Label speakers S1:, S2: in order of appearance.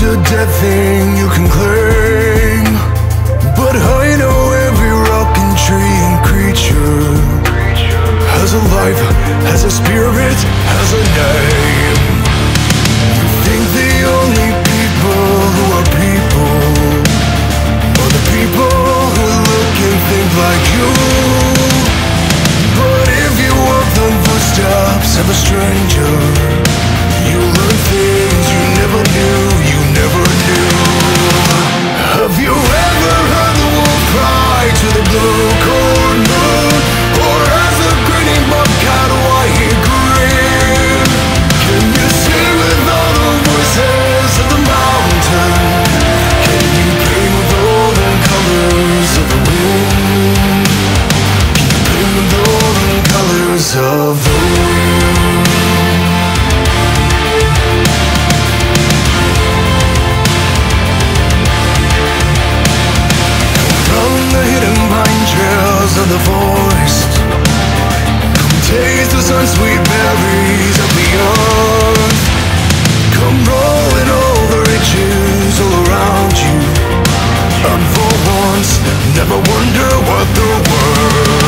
S1: a dead thing you can claim, but I know every rock and tree and creature has a life, has a spirit, has a name. You think the only people who are people are the people who look and think like you. But if you walk the footsteps of a stranger, you learn things you never knew, you never knew. Have you ever heard the wolf cry to the blue corn moon? Or has the grinning bobcat why he grin? Can you sing with all the voices of the mountain? Can you paint with all the colors of the wind? Can you paint with all the colors of the wind? Of the forest, come taste the sun-sweet berries of the earth. Come roll in all the riches all around you, and for once never wonder what they're worth.